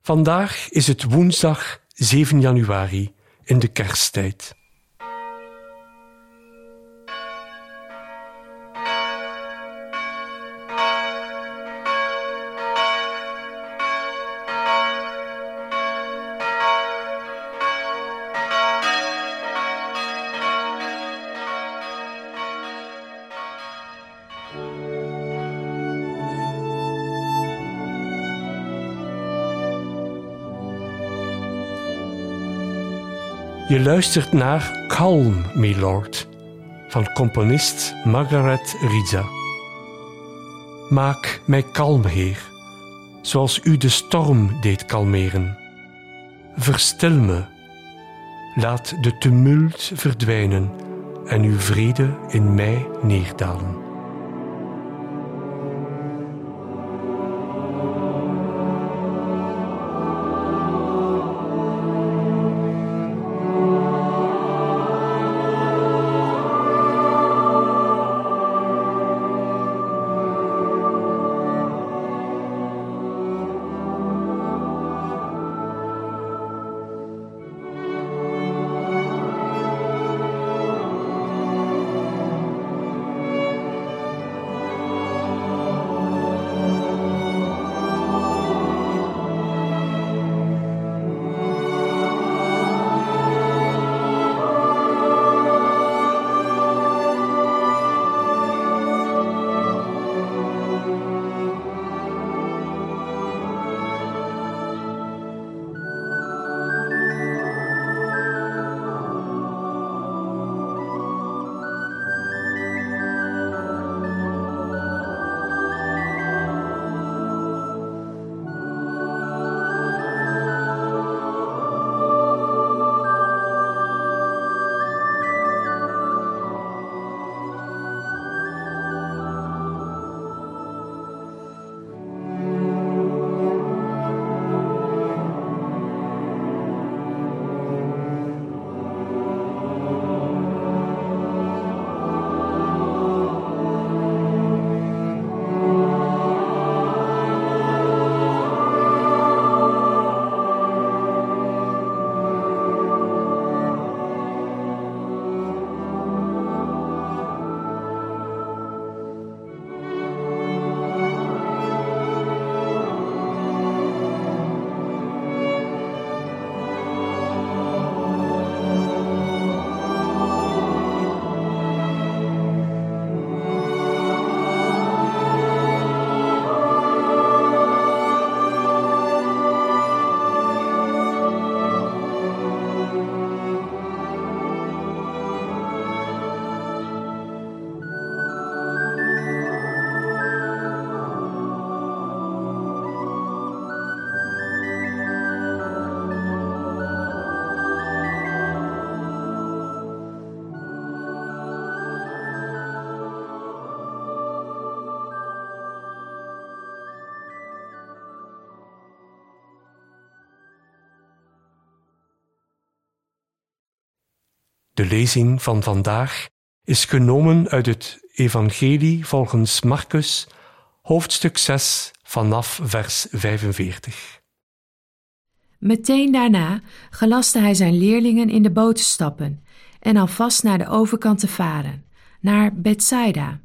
Vandaag is het woensdag 7 januari in de kersttijd. Je luistert naar Calm, My Lord, van componist Margaret Riza. Maak mij kalm, Heer, zoals u de storm deed kalmeren. Verstil me, laat de tumult verdwijnen en uw vrede in mij neerdalen. De lezing van vandaag is genomen uit het Evangelie volgens Marcus, hoofdstuk 6, vanaf vers 45. Meteen daarna gelastte hij zijn leerlingen in de boot te stappen en alvast naar de overkant te varen, naar Bethsaida.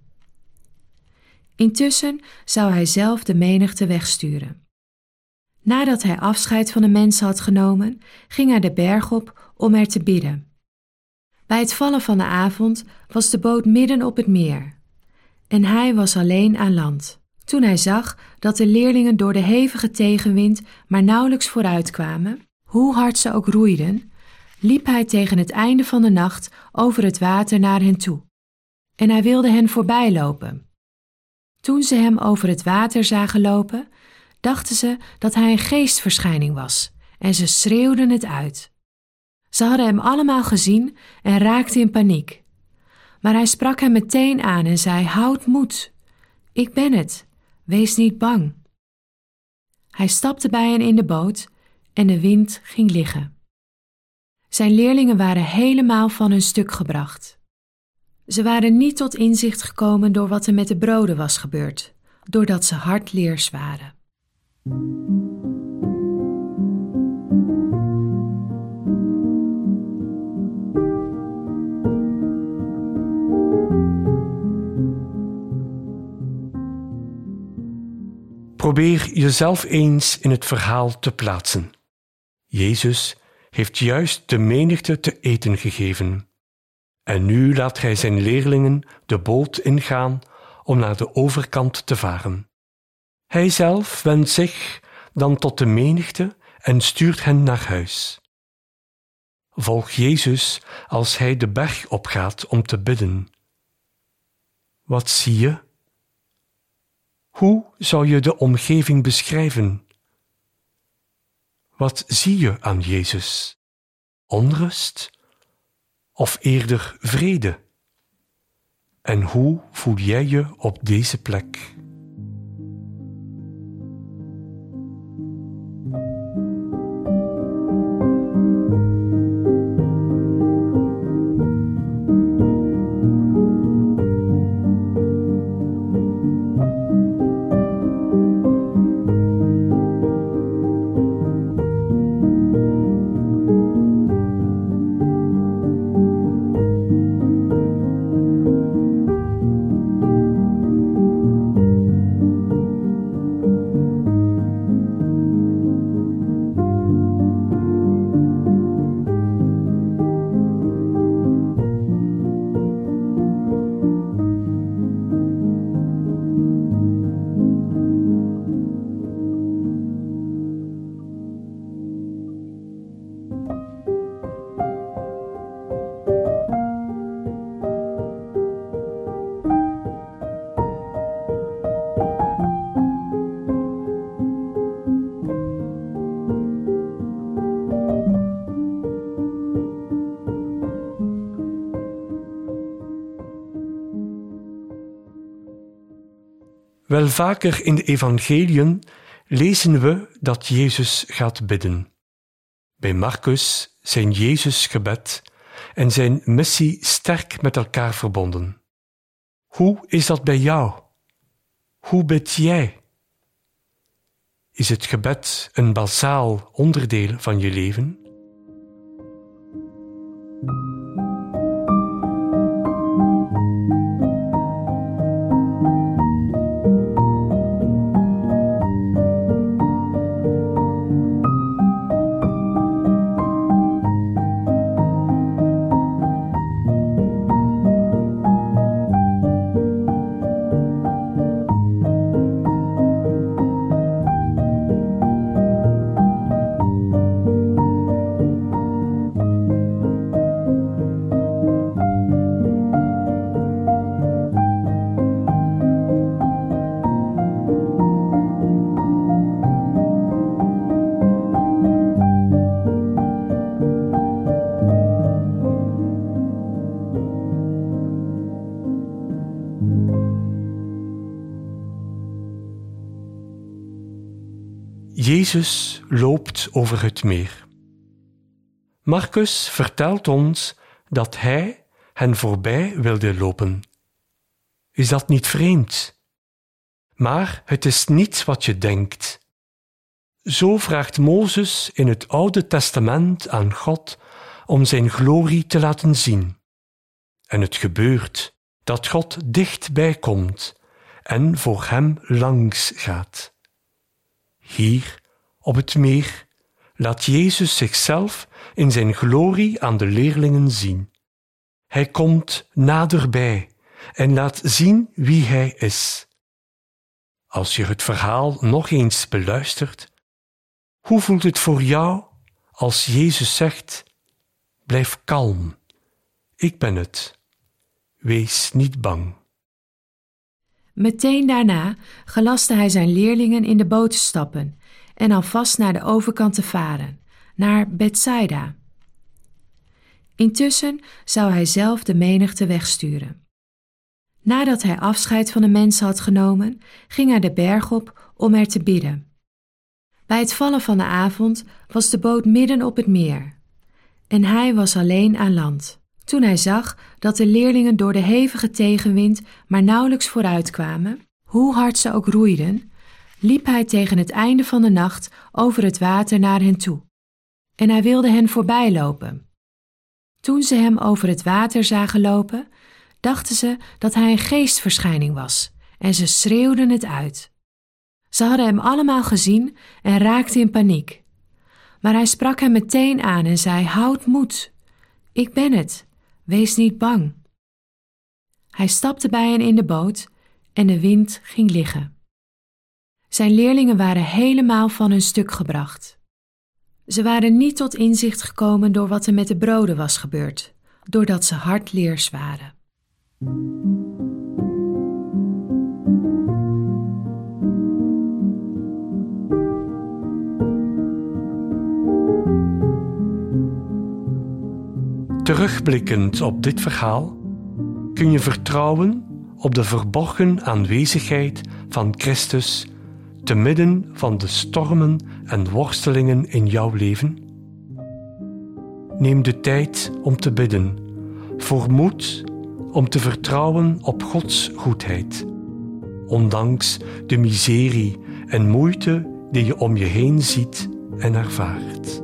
Intussen zou hij zelf de menigte wegsturen. Nadat hij afscheid van de mensen had genomen, ging hij de berg op om er te bidden. Bij het vallen van de avond was de boot midden op het meer en hij was alleen aan land. Toen hij zag dat de leerlingen door de hevige tegenwind maar nauwelijks vooruitkwamen, hoe hard ze ook roeiden, liep hij tegen het einde van de nacht over het water naar hen toe. En hij wilde hen voorbij lopen. Toen ze hem over het water zagen lopen, dachten ze dat hij een geestverschijning was en ze schreeuwden het uit. Ze hadden hem allemaal gezien en raakten in paniek. Maar hij sprak hen meteen aan en zei: "Houd moed, ik ben het, wees niet bang." Hij stapte bij hen in de boot en de wind ging liggen. Zijn leerlingen waren helemaal van hun stuk gebracht. Ze waren niet tot inzicht gekomen door wat er met de broden was gebeurd, doordat ze hardleers waren. Probeer jezelf eens in het verhaal te plaatsen. Jezus heeft juist de menigte te eten gegeven. En nu laat hij zijn leerlingen de boot ingaan om naar de overkant te varen. Hij zelf wendt zich dan tot de menigte en stuurt hen naar huis. Volg Jezus als hij de berg opgaat om te bidden. Wat zie je? Hoe zou je de omgeving beschrijven? Wat zie je aan Jezus? Onrust of eerder vrede? En hoe voel jij je op deze plek? Wel vaker in de evangeliën lezen we dat Jezus gaat bidden. Bij Marcus zijn Jezus' gebed en zijn missie sterk met elkaar verbonden. Hoe is dat bij jou? Hoe bid jij? Is het gebed een basaal onderdeel van je leven? Jezus loopt over het meer. Marcus vertelt ons dat hij hen voorbij wilde lopen. Is dat niet vreemd? Maar het is niet wat je denkt. Zo vraagt Mozes in het Oude Testament aan God om zijn glorie te laten zien. En het gebeurt dat God dichtbij komt en voor hem langs gaat. Hier, op het meer, laat Jezus zichzelf in zijn glorie aan de leerlingen zien. Hij komt naderbij en laat zien wie hij is. Als je het verhaal nog eens beluistert, hoe voelt het voor jou als Jezus zegt: blijf kalm, ik ben het, wees niet bang. Meteen daarna gelastte hij zijn leerlingen in de boot te stappen en alvast naar de overkant te varen, naar Bethsaida. Intussen zou hij zelf de menigte wegsturen. Nadat hij afscheid van de mensen had genomen, ging hij de berg op om er te bidden. Bij het vallen van de avond was de boot midden op het meer en hij was alleen aan land. Toen hij zag dat de leerlingen door de hevige tegenwind maar nauwelijks vooruitkwamen, hoe hard ze ook roeiden, liep hij tegen het einde van de nacht over het water naar hen toe. En hij wilde hen voorbij lopen. Toen ze hem over het water zagen lopen, dachten ze dat hij een geestverschijning was en ze schreeuwden het uit. Ze hadden hem allemaal gezien en raakten in paniek. Maar hij sprak hem meteen aan en zei: "Houd moed, ik ben het, wees niet bang." Hij stapte bij hen in de boot en de wind ging liggen. Zijn leerlingen waren helemaal van hun stuk gebracht. Ze waren niet tot inzicht gekomen door wat er met de broden was gebeurd, doordat ze hardleers waren. Terugblikkend op dit verhaal kun je vertrouwen op de verborgen aanwezigheid van Christus te midden van de stormen en worstelingen in jouw leven? Neem de tijd om te bidden, voor moed om te vertrouwen op Gods goedheid, ondanks de miserie en moeite die je om je heen ziet en ervaart.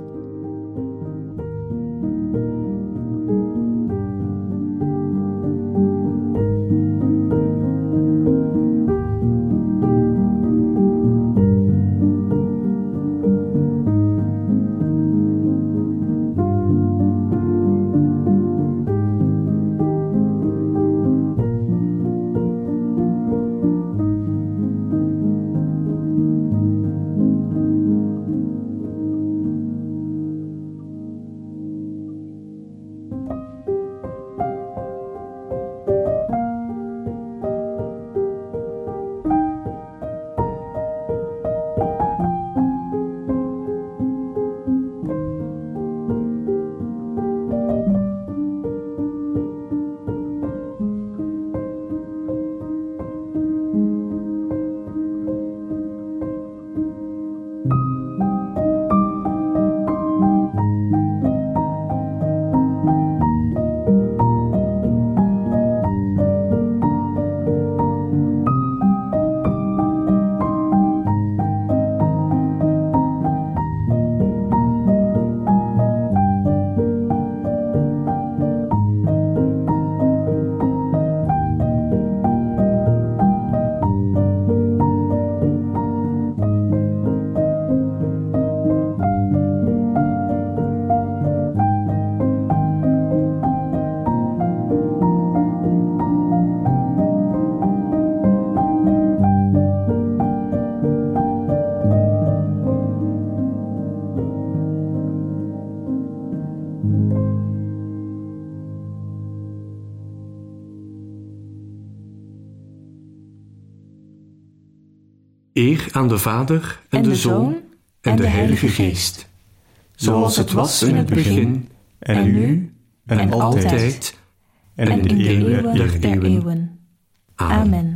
Eer aan de Vader en de Zoon en de Heilige Geest, zoals het was in het begin, en nu, en altijd, en in de eeuwen der eeuwen. Amen.